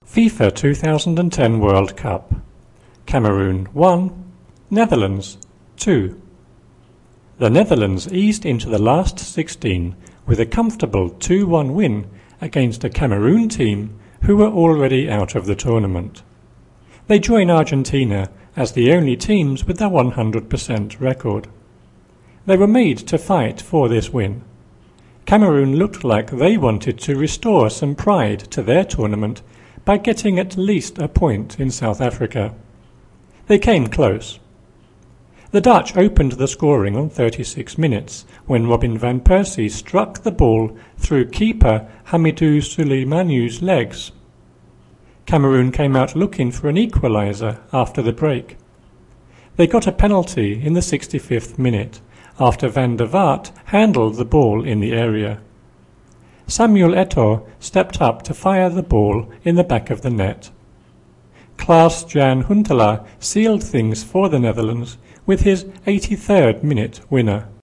FIFA 2010 World Cup. Cameroon 1, Netherlands 2. The Netherlands eased into the last 16 with a comfortable 2-1 win against a Cameroon team who were already out of the tournament. They join Argentina as the only teams with a 100% record. They were made to fight for this win. Cameroon looked like they wanted to restore some pride to their tournament by getting at least a point in South Africa. They came close. The Dutch opened the scoring on 36 minutes when Robin van Persie struck the ball through keeper Hamidou Suleimanu's legs. Cameroon came out looking for an equaliser after the break. They got a penalty in the 65th minute after Van der Vaart handled the ball in the area. Samuel Eto'o stepped up to fire the ball in the back of the net. Klaas-Jan Huntelaar sealed things for the Netherlands with his 83rd minute winner.